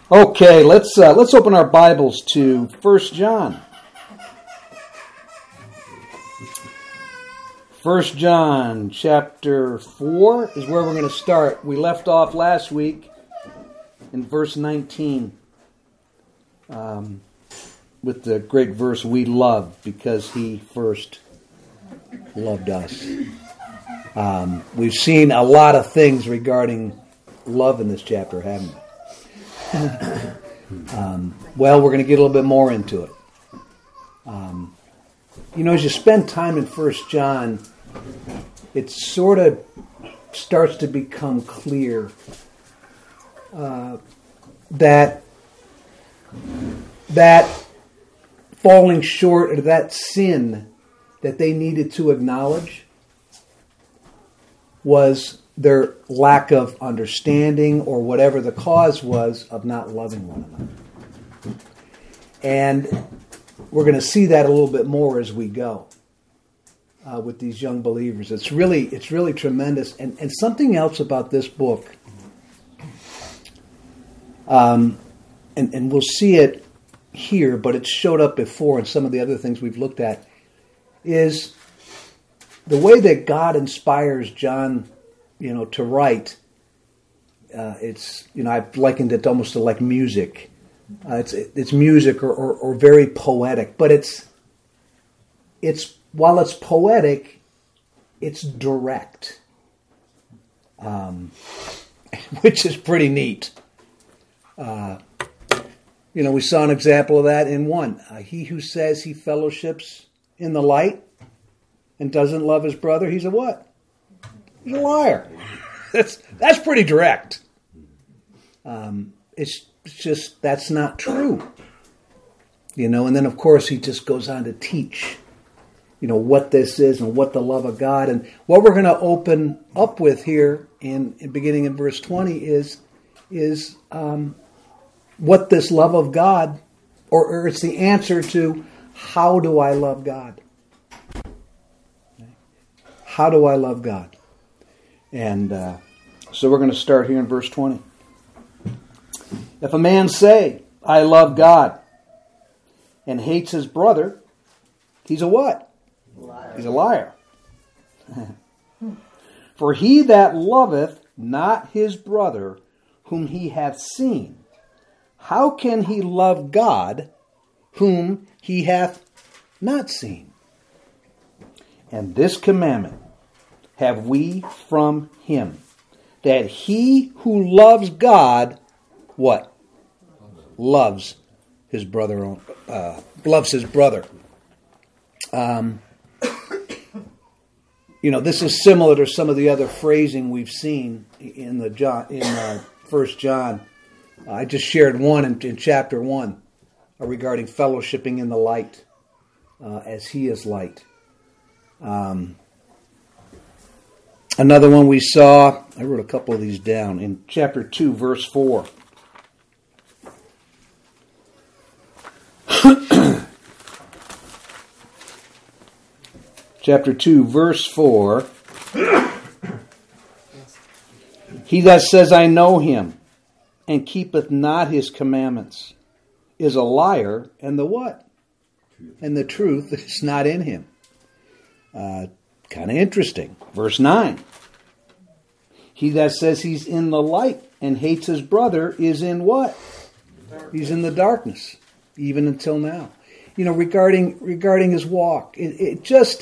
Okay, let's open our Bibles to 1 John. 1 John chapter 4 is where we're going to start. We left off last week in verse 19 with the great verse, "We love because He first loved us." We've seen a lot of things regarding love in this chapter, haven't we? Well, we're going to get a little bit more into it. As you spend time in 1 John, it sort of starts to become clear that falling short, or that sin that they needed to acknowledge, was their lack of understanding, or whatever the cause was of not loving one another. And we're going to see that a little bit more as we go with these young believers. It's really tremendous. And something else about this book, and we'll see it here, but it showed up before in some of the other things we've looked at, is the way that God inspires John, to write. I've likened it almost to like music. It's music or very poetic, but it's while it's poetic, it's direct, which is pretty neat. We saw an example of that in 1. He who says he fellowships in the light and doesn't love his brother, he's a what? He's a liar. That's pretty direct. It's just, that's not true. And then of course he just goes on to teach, what this is and what the love of God. And what we're going to open up with here in beginning in verse 20 is what this love of God, or it's the answer to, how do I love God? How do I love God? And so we're going to start here in verse 20. If a man say, "I love God," and hates his brother, he's a what? Liar. He's a liar. For he that loveth not his brother whom he hath seen, how can he love God whom he hath not seen? And this commandment have we from him, that he who loves God, what? Loves his brother. Loves his brother. This is similar to some of the other phrasing we've seen in 1 John. I just shared one in chapter 1 regarding fellowshipping in the light, as he is light. Another one we saw, I wrote a couple of these down, in chapter 2, verse 4. Chapter 2, verse 4. He that says, "I know him," and keepeth not his commandments, is a liar, and the what? And the truth is not in him. Kind of interesting. Verse 9. He that says he's in the light and hates his brother is in what? He's in the darkness, even until now. Regarding his walk, it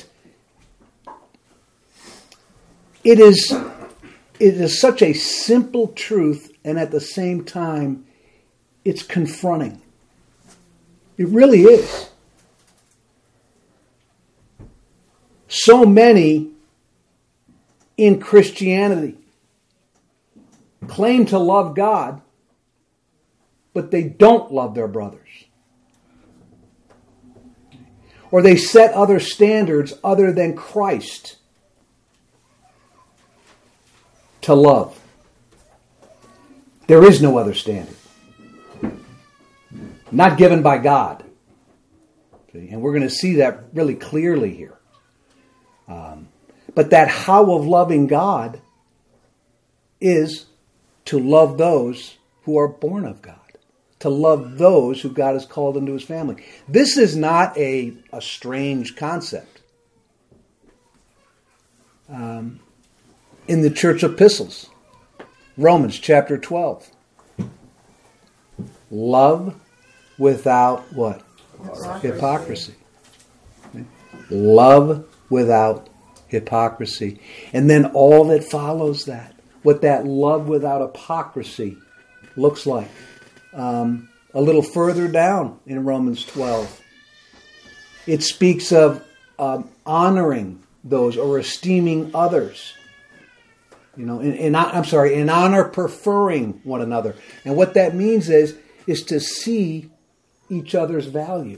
is such a simple truth, and at the same time, it's confronting. It really is. So many in Christianity claim to love God, but they don't love their brothers. Or they set other standards other than Christ to love. There is no other standard. Not given by God. And we're going to see that really clearly here. But that how of loving God is to love those who are born of God. to love those who God has called into his family. This is not a strange concept. In the church epistles, Romans chapter 12. Love without what? Hypocrisy. Okay? Love without hypocrisy. And then all that follows that. What that love without hypocrisy looks like. A little further down in Romans 12. It speaks of honoring those or esteeming others. In honor preferring one another. And what that means is to see each other's value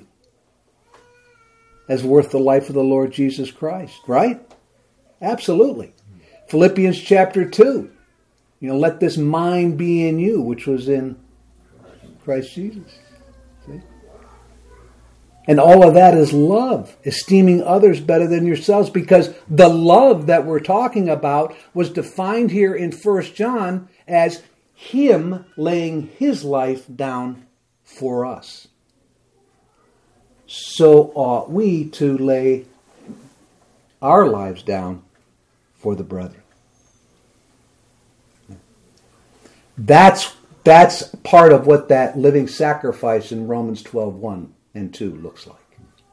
as worth the life of the Lord Jesus Christ. Right? Absolutely. Philippians chapter 2. Let this mind be in you, which was in Christ Jesus. See? And all of that is love, esteeming others better than yourselves, because the love that we're talking about was defined here in 1 John as him laying his life down for us. So ought we to lay our lives down for the brethren. That's part of what that living sacrifice in Romans 12:1 and 2 looks like.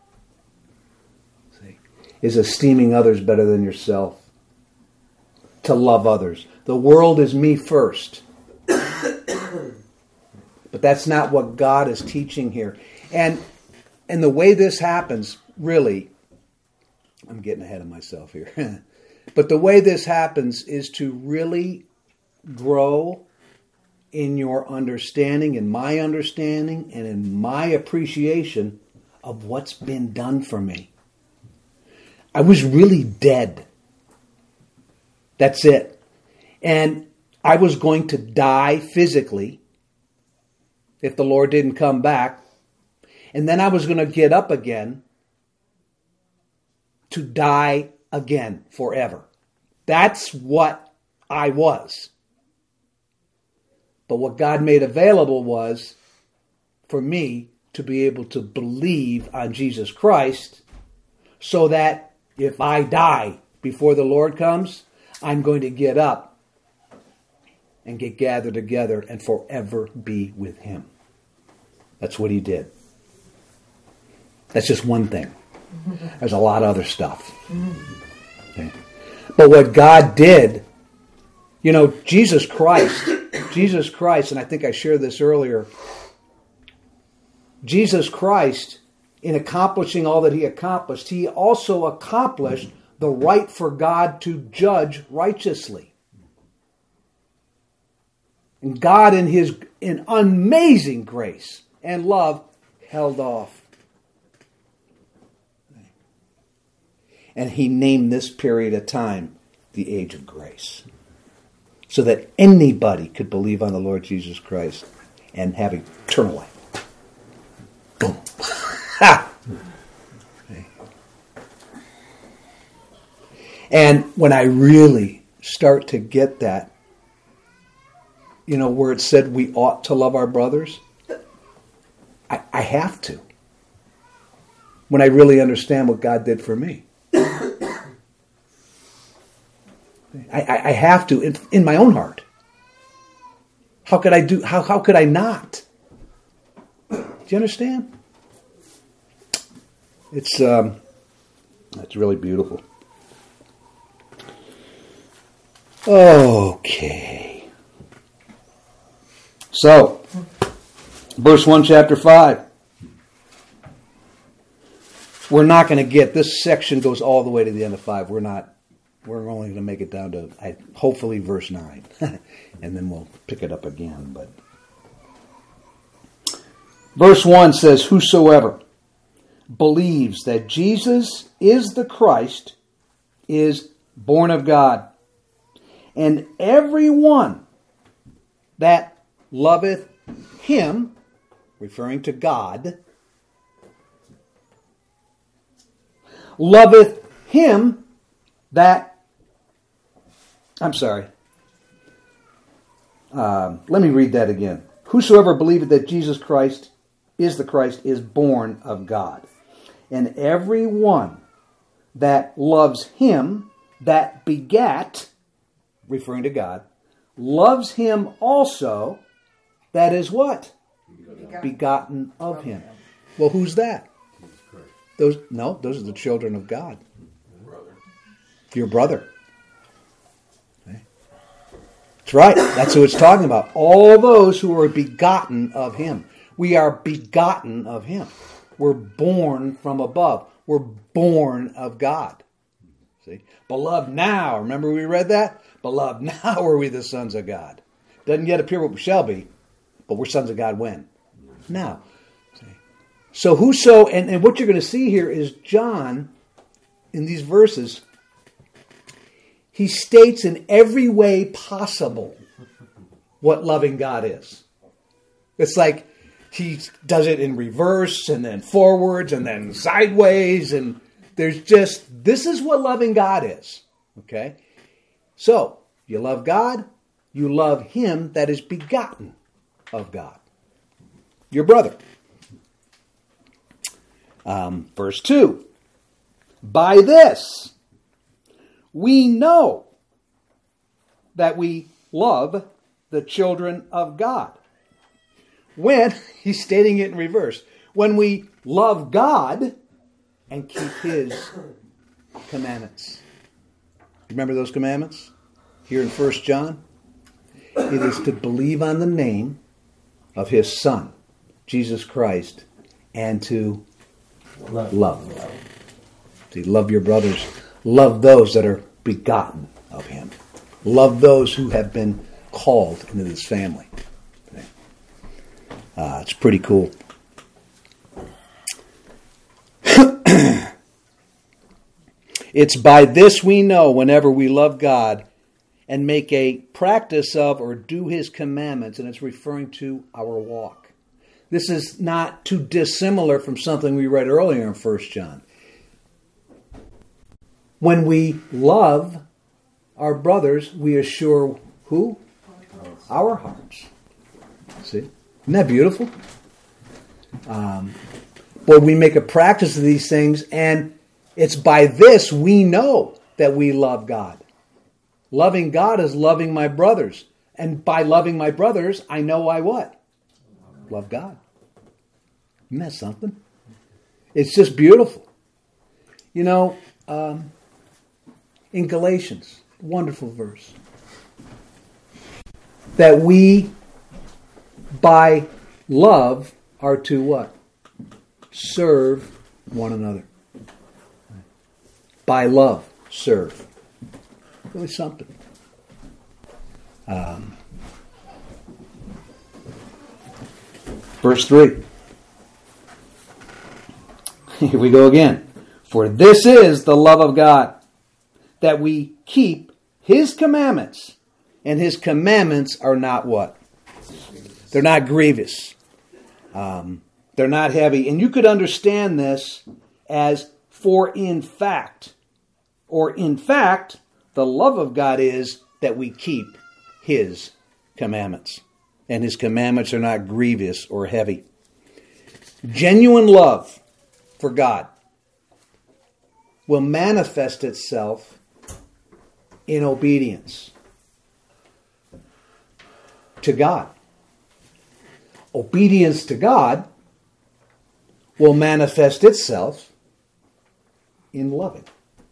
See? Is esteeming others better than yourself. To love others. The world is me first. But that's not what God is teaching here. And the way this happens, really, I'm getting ahead of myself here. But the way this happens is to really grow in your understanding, in my understanding, and in my appreciation of what's been done for me. I was really dead. That's it. And I was going to die physically if the Lord didn't come back. And then I was going to get up again to die again forever. That's what I was. But what God made available was for me to be able to believe on Jesus Christ so that if I die before the Lord comes, I'm going to get up and get gathered together and forever be with him. That's what he did. That's just one thing. There's a lot of other stuff. Okay. But what God did, Jesus Christ, and I think I shared this earlier, Jesus Christ, in accomplishing all that he accomplished, he also accomplished the right for God to judge righteously. And God, in amazing grace and love, held off. And he named this period of time the age of grace, so that anybody could believe on the Lord Jesus Christ and have eternal life. Boom. Ha! Okay. And when I really start to get that, where it said we ought to love our brothers, I have to. When I really understand what God did for me. I have to in my own heart. How could I how could I not? Do you understand? It's really beautiful. Okay. So, verse 1, chapter 5. We're not going to get, this section goes all the way to the end of 5. We're only going to make it down to, hopefully, verse 9. And then we'll pick it up again. But verse 1 says, whosoever believes that Jesus is the Christ is born of God. And everyone that loveth him, referring to God, loveth him that, let me read that again. Whosoever believeth that Jesus Christ is the Christ is born of God. And every one that loves him that begat, referring to God, loves him also that is what? Begotten of him. Well, who's that? Those are the children of God. Your brother. Okay. That's right. That's who it's talking about. All those who are begotten of him. We are begotten of him. We're born from above. We're born of God. See? Beloved now. Remember we read that? Beloved now are we the sons of God. Doesn't yet appear what we shall be, but we're sons of God when? Now. See? So whoso, and what you're going to see here is John, in these verses, he states in every way possible what loving God is. It's like he does it in reverse and then forwards and then sideways. And there's just, this is what loving God is. Okay? So, you love God, you love him that is begotten of God. Your brother. Verse 2. By this, we know that we love the children of God. When, he's stating it in reverse, when we love God and keep his commandments. Remember those commandments? Here in 1 John? It is to believe on the name of his Son, Jesus Christ, and to love. See, love your brothers. Love those that are begotten of him. Love those who have been called into this family. It's pretty cool. It's by this we know whenever we love God and make a practice of or do his commandments, and it's referring to our walk. This is not too dissimilar from something we read earlier in 1 John. When we love our brothers, we assure who? Our hearts. See? Isn't that beautiful? But we make a practice of these things, and it's by this we know that we love God. Loving God is loving my brothers. And by loving my brothers, I know I what? Love God. Isn't that something? It's just beautiful. You know, in Galatians, wonderful verse, that we, by love, are to what? Serve one another. By love, serve. Really something. Verse 3. Here we go again. For this is the love of God, that we keep his commandments. And his commandments are not what? They're not grievous. They're not heavy. And you could understand this as for in fact. Or in fact, the love of God is that we keep his commandments. And his commandments are not grievous or heavy. Genuine love for God will manifest itself in obedience to God. Obedience to God will manifest itself in loving.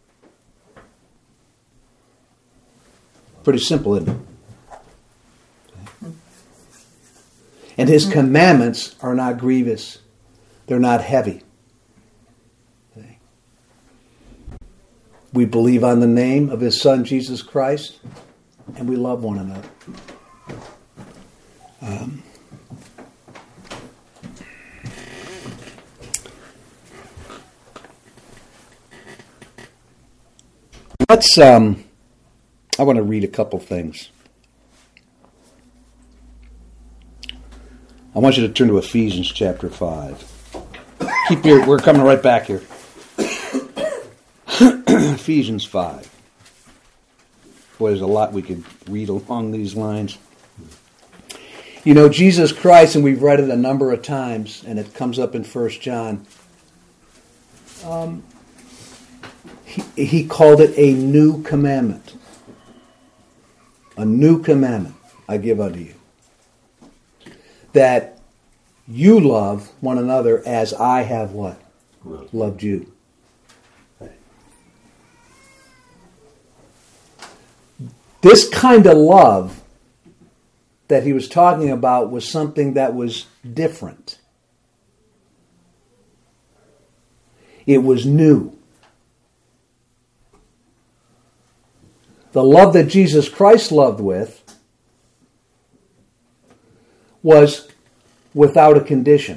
Pretty simple, isn't it? And his commandments are not grievous. They're not heavy. We believe on the name of his Son, Jesus Christ, and we love one another. I want to read a couple things. I want you to turn to Ephesians chapter 5. We're coming right back here. Ephesians 5. Boy, there's a lot we could read along these lines. You know, Jesus Christ, and we've read it a number of times, and it comes up in 1 John, he called it a new commandment. A new commandment I give unto you. That you love one another as I have what? Loved you. This kind of love that he was talking about was something that was different. It was new. The love that Jesus Christ loved with was without a condition.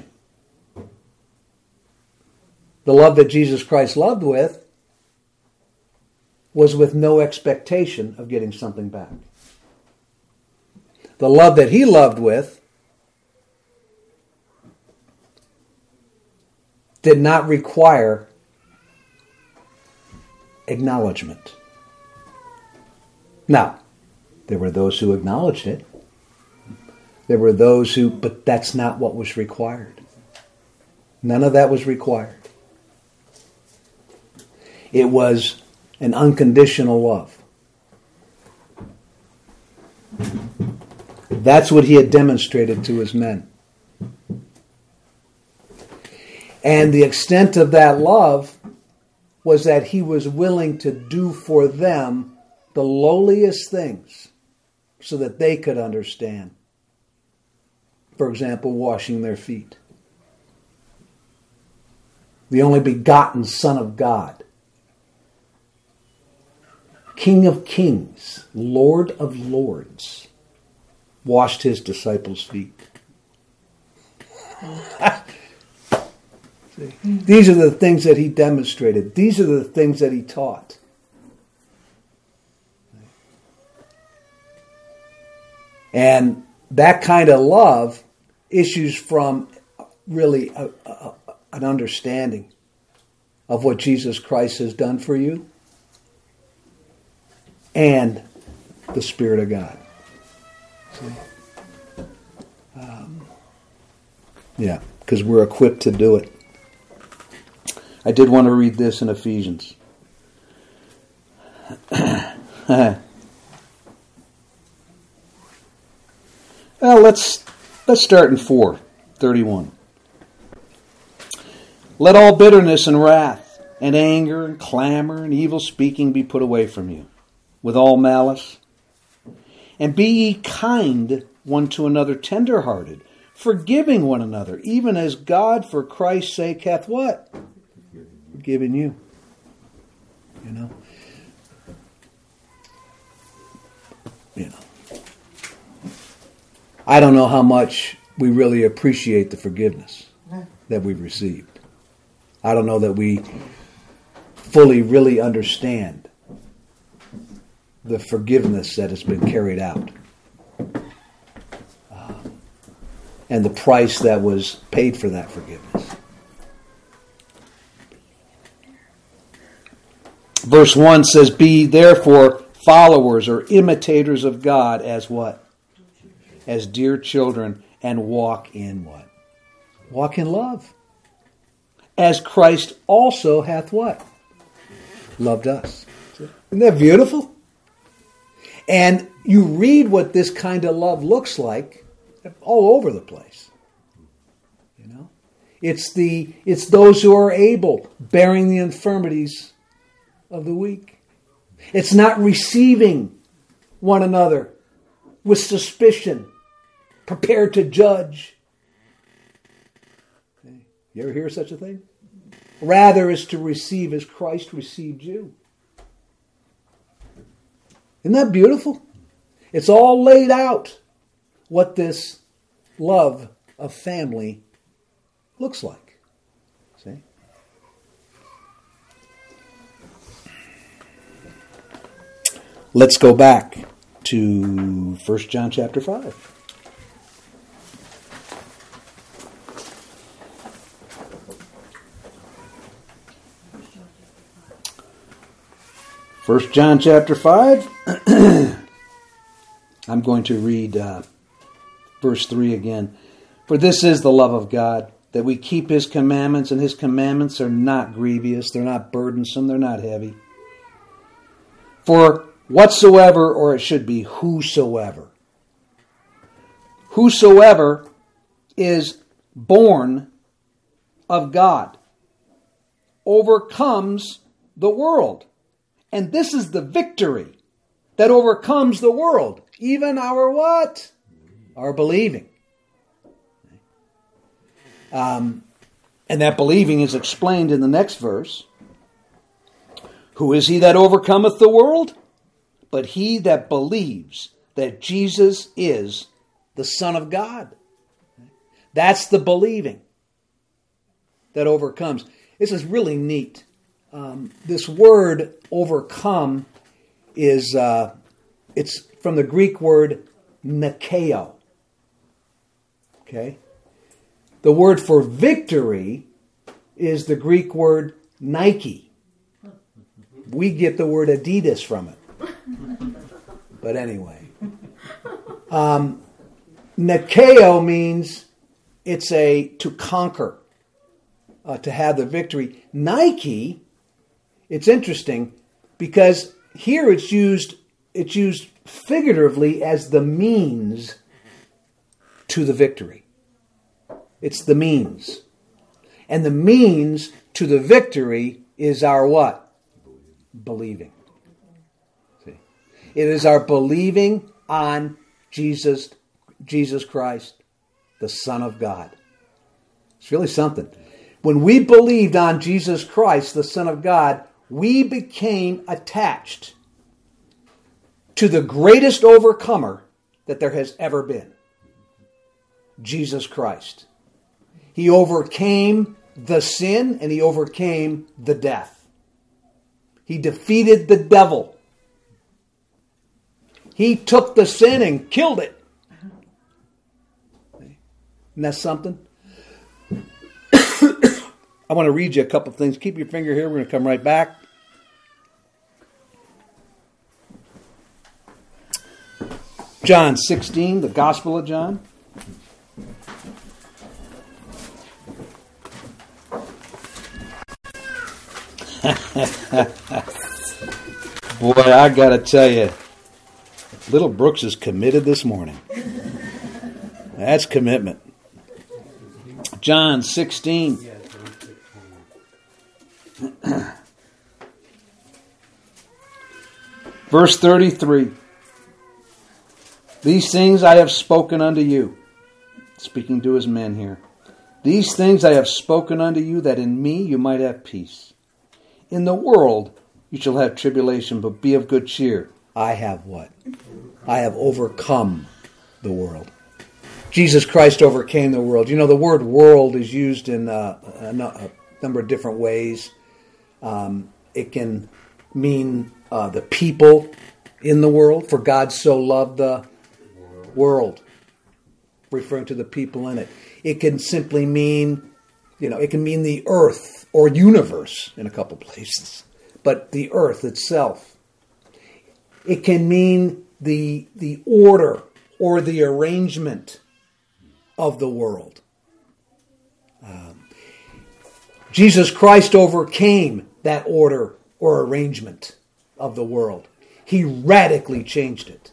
The love that Jesus Christ loved with was with no expectation of getting something back. The love that he loved with did not require acknowledgement. Now, there were those who acknowledged it. There were those who, but that's not what was required. None of that was required. It was an unconditional love. That's what he had demonstrated to his men. And the extent of that love was that he was willing to do for them the lowliest things so that they could understand. For example, washing their feet. The only begotten Son of God. King of kings, Lord of lords, washed his disciples' feet. These are the things that he demonstrated. These are the things that he taught. And that kind of love issues from really an understanding of what Jesus Christ has done for you and the Spirit of God. Yeah, because we're equipped to do it. I did want to read this in Ephesians. Well, let's start in 4:31. Let all bitterness and wrath and anger and clamor and evil speaking be put away from you, with all malice. And be ye kind one to another, tender-hearted, forgiving one another, even as God for Christ's sake hath what? Forgiven you. You know? I don't know how much we really appreciate the forgiveness that we've received. I don't know that we fully really understand the forgiveness that has been carried out. And the price that was paid for that forgiveness. Verse 1 says, be therefore followers or imitators of God as what? As dear children, and walk in what? Walk in love. As Christ also hath what? Loved us. Isn't that beautiful? And you read what this kind of love looks like all over the place. You know? It's those who are able, bearing the infirmities of the weak. It's not receiving one another with suspicion, prepared to judge. You ever hear such a thing? Rather is to receive as Christ received you. Isn't that beautiful? It's all laid out what this love of family looks like. See? Let's go back to 1 John chapter 5. First John chapter 5. I'm going to read verse 3 again. For this is the love of God, that we keep His commandments, and His commandments are not grievous, they're not burdensome, they're not heavy. For whatsoever, or it should be whosoever. Whosoever is born of God overcomes the world. And this is the victory that overcomes the world. Even our what? Our believing. And that believing is explained in the next verse. Who is he that overcometh the world? But he that believes that Jesus is the Son of God. That's the believing that overcomes. This is really neat. This word overcome is it's from the Greek word nikeo. Okay? The word for victory is the Greek word Nike. We get the word Adidas from it. But anyway. Nikeo means it's to conquer, to have the victory. Nike, it's interesting because here it's used figuratively as the means to the victory. It's the means. And the means to the victory is our what? Believing. See? It is our believing on Jesus Christ, the Son of God. It's really something. When we believed on Jesus Christ, the Son of God, we became attached to the greatest overcomer that there has ever been. Jesus Christ. He overcame the sin and He overcame the death. He defeated the devil. He took the sin and killed it. Isn't that something? I want to read you a couple of things. Keep your finger here. We're going to come right back. John 16, the Gospel of John. Boy, I got to tell you, Little Brooks is committed this morning. That's commitment. John 16. Verse 33. These things I have spoken unto you. Speaking to his men here. These things I have spoken unto you, that in me you might have peace. In the world you shall have tribulation, but be of good cheer. I have what? I have overcome the world. Jesus Christ overcame the world. You know, the word world is used in a number of different ways. It can mean the people in the world. For God so loved the world, referring to the people in it. It can simply mean, it can mean the earth or universe in a couple places. But the earth itself. It can mean the order or the arrangement of the world. Jesus Christ overcame that order or arrangement of the world. He radically changed it.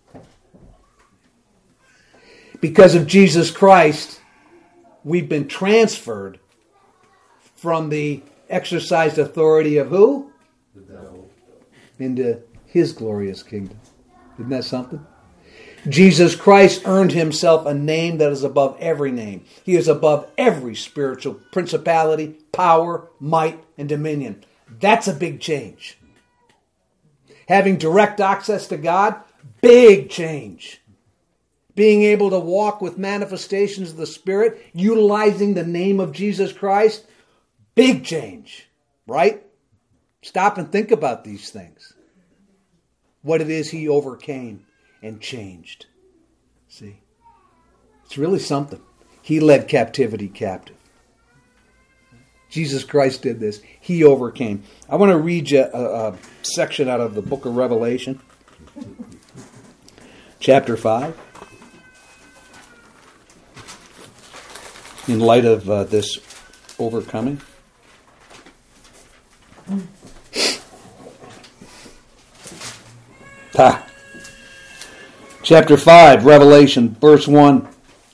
Because of Jesus Christ, we've been transferred from the exercised authority of who? The devil. Into His glorious kingdom. Isn't that something? Jesus Christ earned Himself a name that is above every name. He is above every spiritual principality, power, might, and dominion. That's a big change. Having direct access to God, big change. Being able to walk with manifestations of the Spirit, utilizing the name of Jesus Christ, big change. Right? Stop and think about these things. What it is He overcame and changed. See? It's really something. He led captivity captive. Jesus Christ did this. He overcame. I want to read you a section out of the book of Revelation. Chapter 5. in light of this overcoming? Chapter 5, Revelation, verse 1.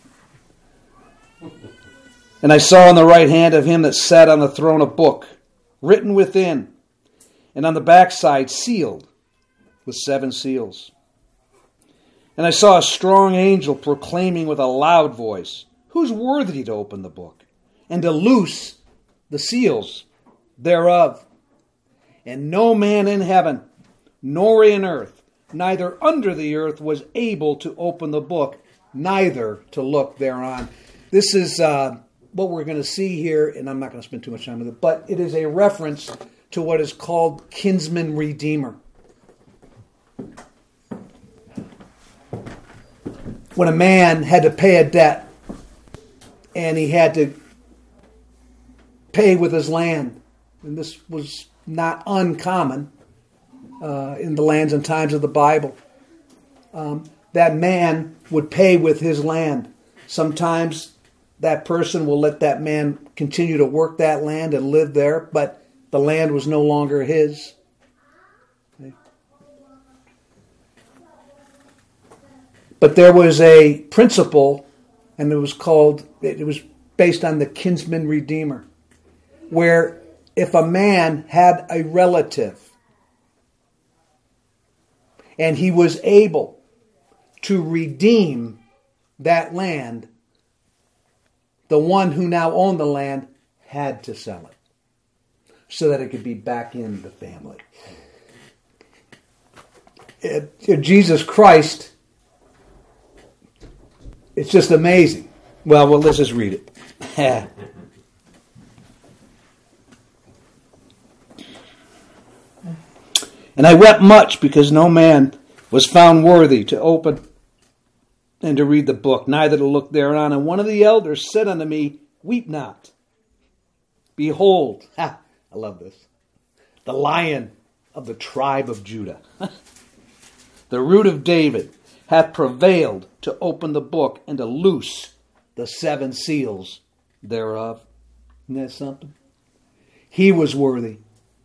And I saw on the right hand of him that sat on the throne a book, written within, and on the backside sealed with 7 seals. And I saw a strong angel proclaiming with a loud voice, Who's worthy to open the book, and to loose the seals thereof? And no man in heaven, nor in earth, neither under the earth, was able to open the book, neither to look thereon. This is what we're going to see here, and I'm not going to spend too much time with it, but it is a reference to what is called kinsman redeemer. When a man had to pay a debt, and he had to pay with his land, and this was not uncommon in the lands and times of the Bible, that man would pay with his land. Sometimes that person will let that man continue to work that land and live there, but the land was no longer his. Okay. But there was a principle, and it was based on the kinsman redeemer, where if a man had a relative and he was able to redeem that land, the one who now owned the land had to sell it so that it could be back in the family. Jesus Christ, it's just amazing. Well, let's just read it. And I wept much because no man was found worthy to open and to read the book, neither to look thereon. And one of the elders said unto me, Weep not. Behold, I love this, the Lion of the tribe of Judah, the Root of David, hath prevailed to open the book and to loose the 7 seals thereof. Isn't that something? He was worthy.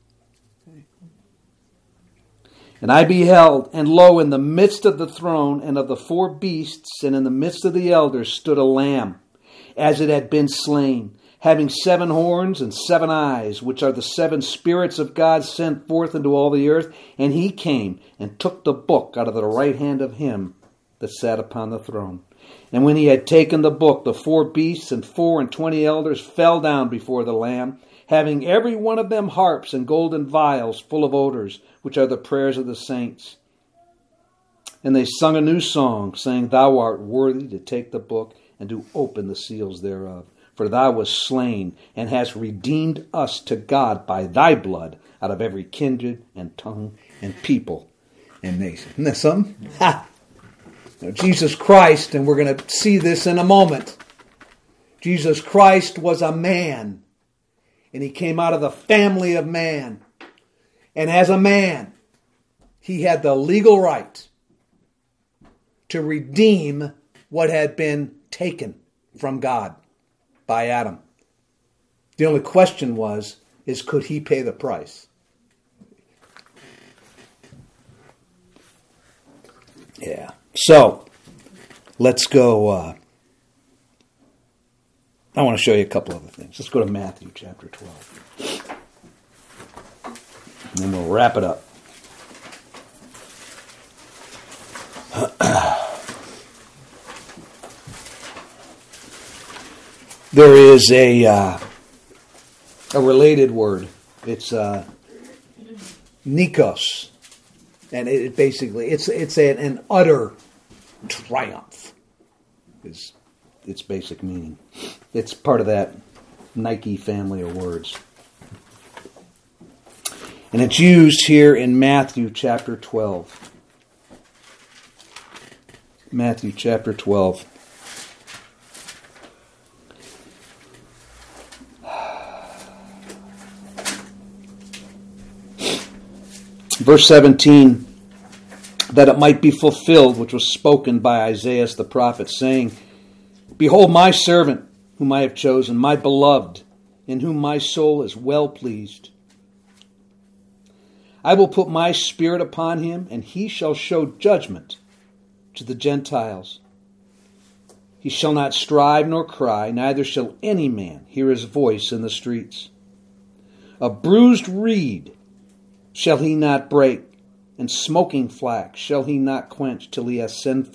And I beheld, and lo, in the midst of the throne and of the 4 beasts, and in the midst of the elders, stood a lamb, as it had been slain, having 7 horns and 7 eyes, which are the 7 spirits of God sent forth into all the earth. And he came and took the book out of the right hand of him that sat upon the throne. And when he had taken the book, the 4 beasts and 24 elders fell down before the Lamb, having every one of them harps and golden vials full of odors, which are the prayers of the saints. And they sung a new song, saying, Thou art worthy to take the book and to open the seals thereof. For thou wast slain, and hast redeemed us to God by thy blood out of every kindred and tongue and people and nation. Isn't that something? Ha! Now, Jesus Christ, and we're going to see this in a moment, Jesus Christ was a man, and he came out of the family of man. And as a man, he had the legal right to redeem what had been taken from God by Adam. The only question is could he pay the price? Yeah. So, let's go. I want to show you a couple other things. Let's go to Matthew chapter 12. And then we'll wrap it up. There is a related word. It's nikos, and it basically it's an utter triumph. Is its basic meaning. It's part of that Nike family of words. And it's used here in Matthew chapter 12. Matthew chapter 12. Verse 17, that it might be fulfilled, which was spoken by Isaiah the prophet, saying, Behold my servant, whom I have chosen, my beloved, in whom my soul is well pleased. I will put my Spirit upon him, and he shall show judgment to the Gentiles. He shall not strive nor cry, neither shall any man hear his voice in the streets. A bruised reed shall he not break, and smoking flax shall he not quench till he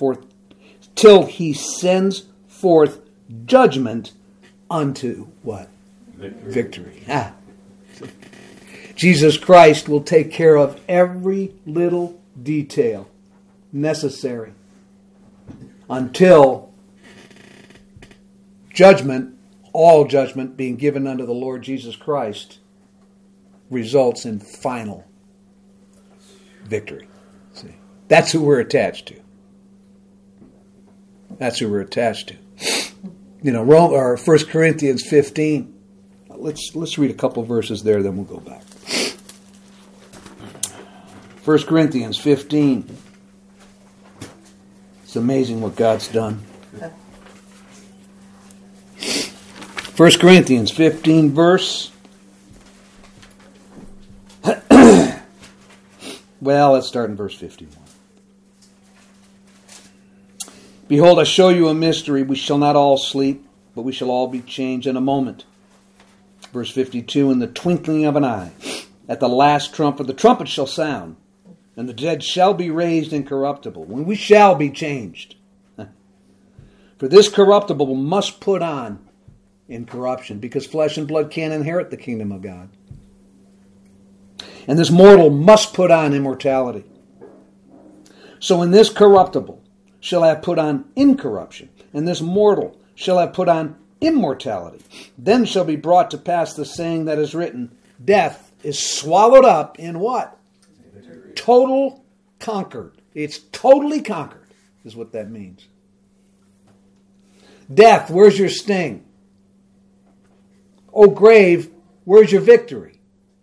sends forth judgment unto what? Victory. Jesus Christ will take care of every little detail necessary until judgment, all judgment being given unto the Lord Jesus Christ, results in final victory. See, that's who we're attached to. That's who we're attached to. 1 Corinthians 15. Let's read a couple verses there, then we'll go back. 1 Corinthians 15. It's amazing what God's done. 1 Corinthians 15 verse. Well, let's start in verse 51. Behold, I show you a mystery. We shall not all sleep, but we shall all be changed in a moment. Verse 52, in the twinkling of an eye, at the last trumpet, the trumpet shall sound, and the dead shall be raised incorruptible, when we shall be changed. For this corruptible must put on incorruption, because flesh and blood can't inherit the kingdom of God. And this mortal must put on immortality. So in this corruptible shall have put on incorruption, and this mortal shall have put on immortality. Then shall be brought to pass the saying that is written, death is swallowed up in what? Total conquered. It's totally conquered, is what that means. Death, where's your sting? O grave, where's your victory?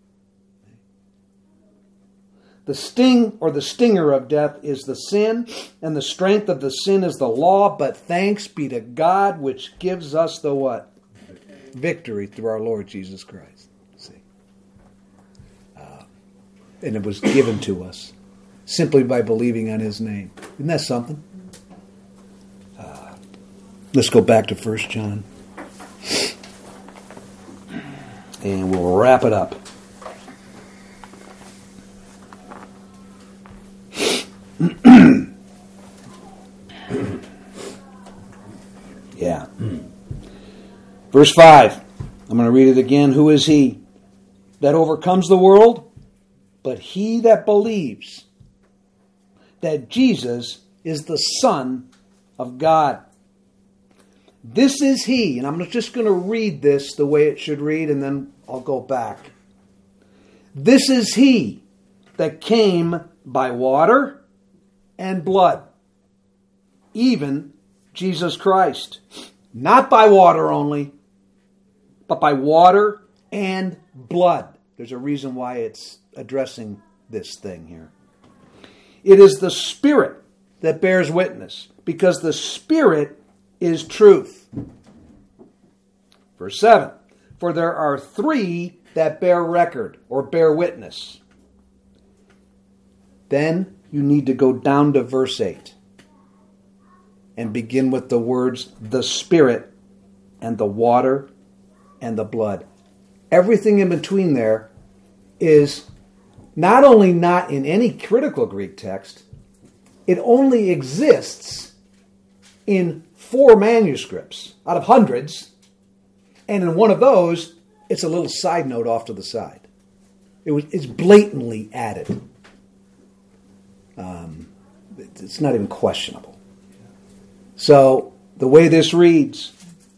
The sting or the stinger of death is the sin, and the strength of the sin is the law, but thanks be to God which gives us the what? Victory through our Lord Jesus Christ. See? And it was given to us simply by believing on His name. Isn't that something? Let's go back to 1 John. And we'll wrap it up. Yeah. Verse 5. I'm going to read it again. Who is he that overcomes the world? But he that believes that Jesus is the Son of God. This is he, and I'm just going to read this the way it should read, and then I'll go back. This is he that came by water and blood, even Jesus Christ. Not by water only, but by water and blood. There's a reason why it's addressing this thing here. It is the Spirit that bears witness, because the Spirit is truth. Verse 7. For there are three that bear record or bear witness. Then you need to go down to verse 8 and begin with the words, the Spirit and the water and the blood. Everything in between there is not only not in any critical Greek text, it only exists in 4 manuscripts out of hundreds, and in one of those, it's a little side note off to the side. It's blatantly added. It's not even questionable. So, the way this reads,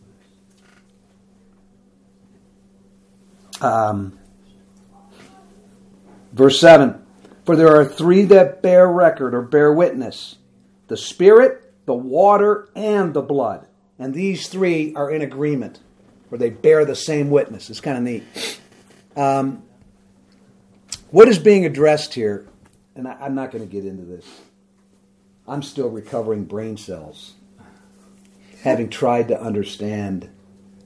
verse 7, for there are three that bear record or bear witness, the Spirit, the water, and the blood. And these three are in agreement, or they bear the same witness. It's kind of neat. What is being addressed here, and I'm not going to get into this. I'm still recovering brain cells, having tried to understand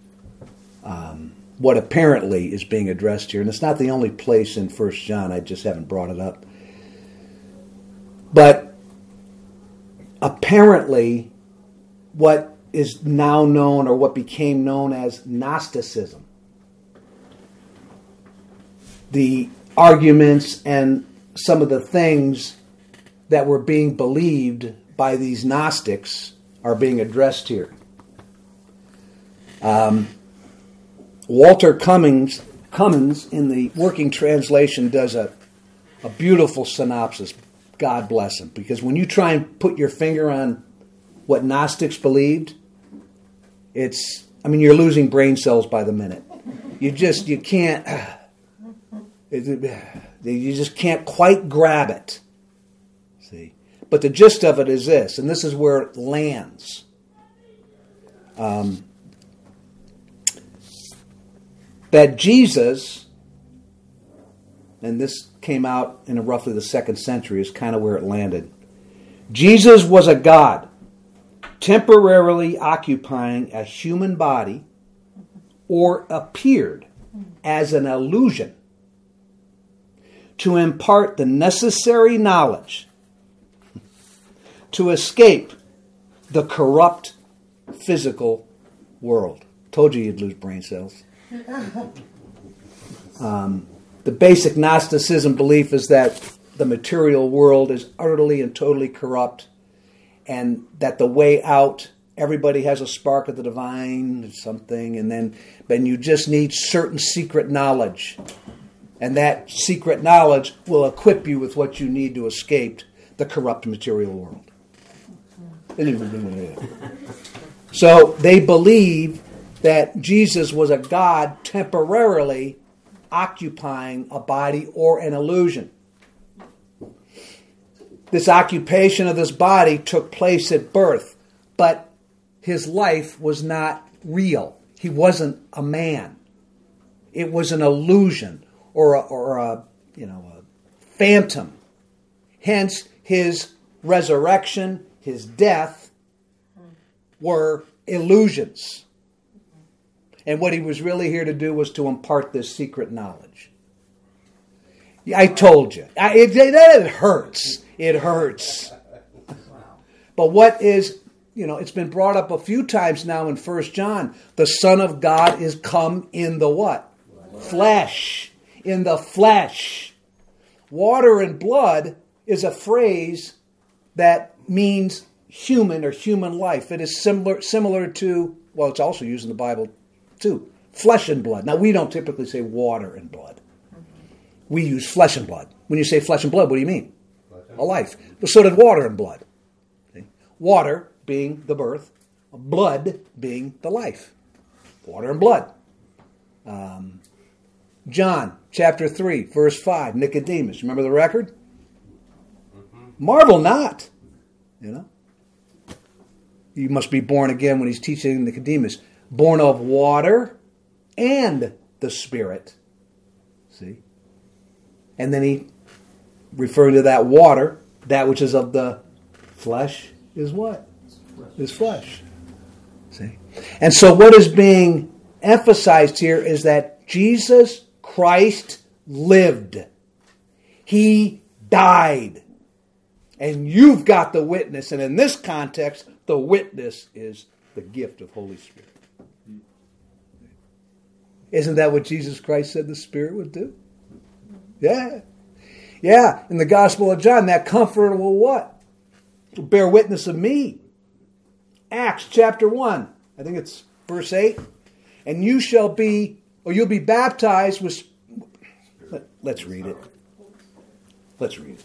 what apparently is being addressed here. And it's not the only place in 1 John. I just haven't brought it up. But apparently what is now known, or what became known as Gnosticism, the arguments and some of the things that were being believed by these Gnostics are being addressed here. Walter Cummins in the Working Translation does a beautiful synopsis. God bless him. Because when you try and put your finger on what Gnostics believed, you're losing brain cells by the minute. You just can't quite grab it. See? But the gist of it is this, and this is where it lands. That Jesus, and this came out in roughly the 2nd century, is kind of where it landed. Jesus was a God temporarily occupying a human body, or appeared as an illusion to impart the necessary knowledge to escape the corrupt physical world. Told you you'd lose brain cells. The basic Gnosticism belief is that the material world is utterly and totally corrupt, and that the way out, everybody has a spark of the divine, something, and then you just need certain secret knowledge. And that secret knowledge will equip you with what you need to escape the corrupt material world. So they believe that Jesus was a God temporarily occupying a body or an illusion. This occupation of this body took place at birth, but his life was not real. He wasn't a man. It was an illusion or a phantom. Hence, his resurrection, his death were illusions. And what he was really here to do was to impart this secret knowledge. I told you. It hurts. It hurts. But what is, it's been brought up a few times now in 1 John. The Son of God is come in the what? Flesh. In the flesh. Water and blood is a phrase that means human or human life. It is similar to, well, it's also used in the Bible too, flesh and blood. Now, we don't typically say water and blood. We use flesh and blood. When you say flesh and blood, what do you mean? A life. But so did water and blood. See? Water being the birth, blood being the life. Water and blood. John chapter 3, verse 5, Nicodemus. Remember the record? Marvel not. You must be born again when he's teaching Nicodemus. Born of water and the Spirit. See? And then he, referring to that water, that which is of the flesh is what? Is flesh. See? And so what is being emphasized here is that Jesus Christ lived. He died. And you've got the witness. And in this context, the witness is the gift of Holy Spirit. Isn't that what Jesus Christ said the Spirit would do? Yeah. Yeah. In the Gospel of John, that Comforter will what? Will bear witness of me. Acts chapter 1. I think it's verse 8. And you shall be, or you'll be baptized with... Let's read it. Let's read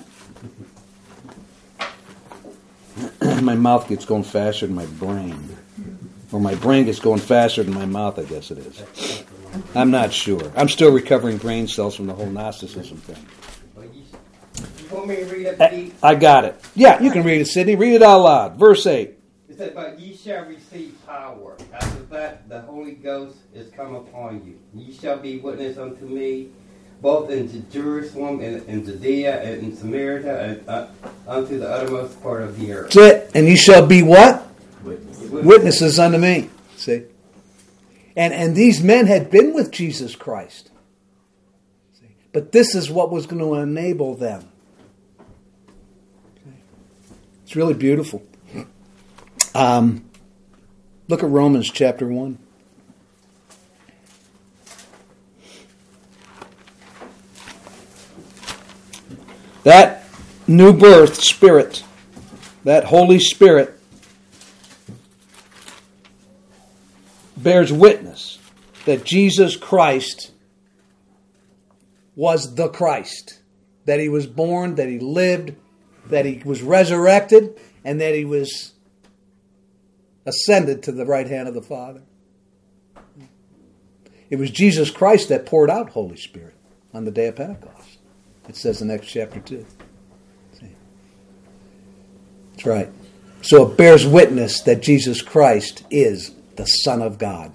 it. My mouth gets going faster than my brain. Or my brain gets going faster than my mouth, I guess it is. I'm not sure. I'm still recovering brain cells from the whole Gnosticism thing. You want me to read it? I got it. Yeah, you can read it, Sidney. Read it out loud. Verse 8. It said, but ye shall receive power. After that, the Holy Ghost is come upon you. Ye shall be witness unto me, both in Jerusalem and in Judea and in Samaria and unto the uttermost part of the earth. That's it. And ye shall be what? Witnesses unto me. See? And these men had been with Jesus Christ. But this is what was going to enable them. It's really beautiful. Look at Romans chapter 1. That new birth spirit, that Holy Spirit, bears witness that Jesus Christ was the Christ. That he was born, that he lived, that he was resurrected, and that he was ascended to the right hand of the Father. It was Jesus Christ that poured out Holy Spirit on the day of Pentecost. It says in Acts chapter 2. See? That's right. So it bears witness that Jesus Christ is the Son of God.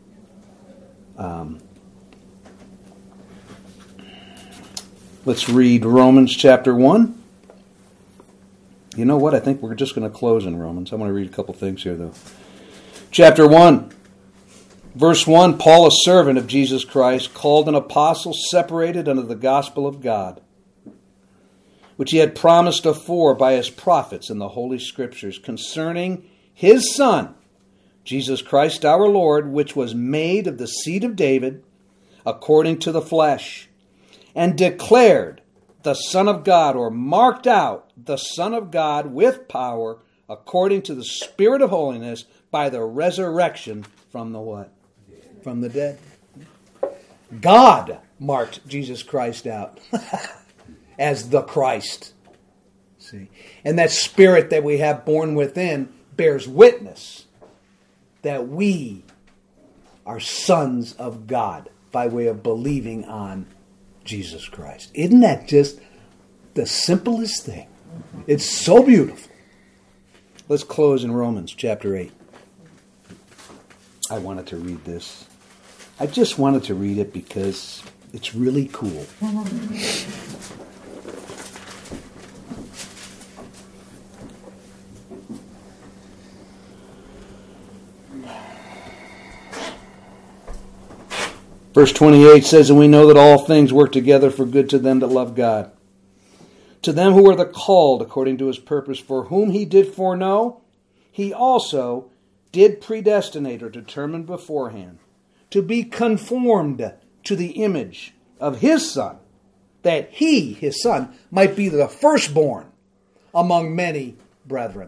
Let's read Romans chapter 1. You know what? I think we're just going to close in Romans. I want to read a couple things here, though. Chapter 1, verse 1, Paul, a servant of Jesus Christ, called an apostle, separated unto the gospel of God, which he had promised afore by his prophets in the Holy Scriptures, concerning his Son, Jesus Christ our Lord, which was made of the seed of David, according to the flesh, and declared the Son of God, or marked out the Son of God with power, according to the Spirit of holiness, by the resurrection from the what? From the dead. God marked Jesus Christ out as the Christ. See? And that Spirit that we have born within bears witness that we are sons of God by way of believing on Jesus Christ. Isn't that just the simplest thing? It's so beautiful. Let's close in Romans chapter 8. I wanted to read this. I just wanted to read it because it's really cool. Verse 28 says, and we know that all things work together for good to them that love God, to them who are the called according to his purpose, for whom he did foreknow, he also did predestinate or determine beforehand to be conformed to the image of his Son, that he, his Son, might be the firstborn among many brethren.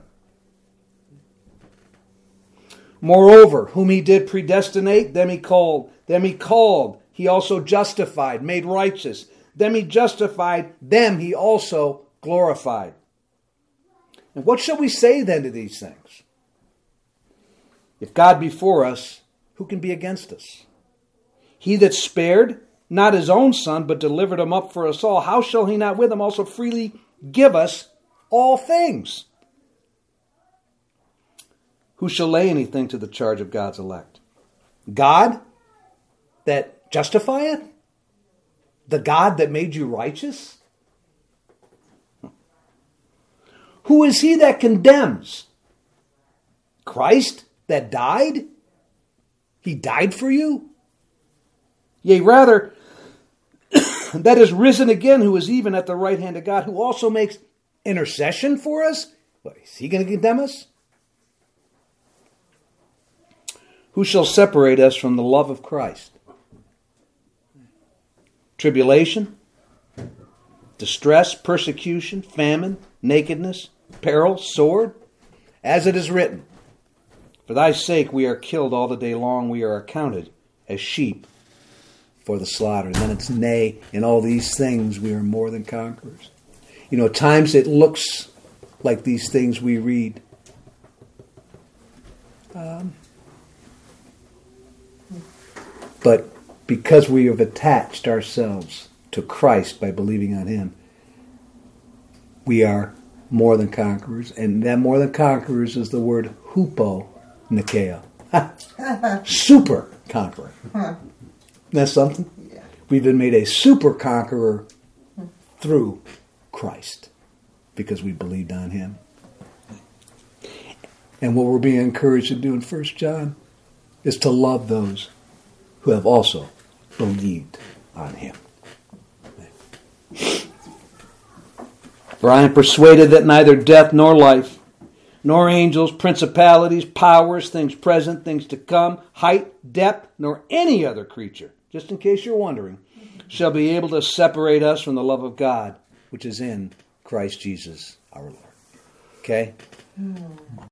Moreover, whom he did predestinate, them he called. Them he called, he also justified, made righteous. Them he justified, them he also glorified. And what shall we say then to these things? If God be for us, who can be against us? He that spared not his own Son, but delivered him up for us all, how shall he not with him also freely give us all things? Who shall lay anything to the charge of God's elect? God that justifieth? The God that made you righteous? Who is he that condemns? Christ that died? He died for you? Yea, rather, that is risen again, who is even at the right hand of God, who also makes intercession for us? What, is he going to condemn us? Who shall separate us from the love of Christ? Tribulation, distress, persecution, famine, nakedness, peril, sword, as it is written, for thy sake we are killed all the day long, we are accounted as sheep for the slaughter. And then it's nay, in all these things we are more than conquerors. You know, at times it looks like these things we read. But because we have attached ourselves to Christ by believing on him, we are more than conquerors. And that more than conquerors is the word hupo-nikeo. Super conqueror. Isn't that something? Yeah. We've been made a super conqueror through Christ because we believed on him. And what we're being encouraged to do in 1 John is to love those who have also believed on him. For I am persuaded that neither death nor life, nor angels, principalities, powers, things present, things to come, height, depth, nor any other creature, just in case you're wondering, shall be able to separate us from the love of God, which is in Christ Jesus our Lord. Okay?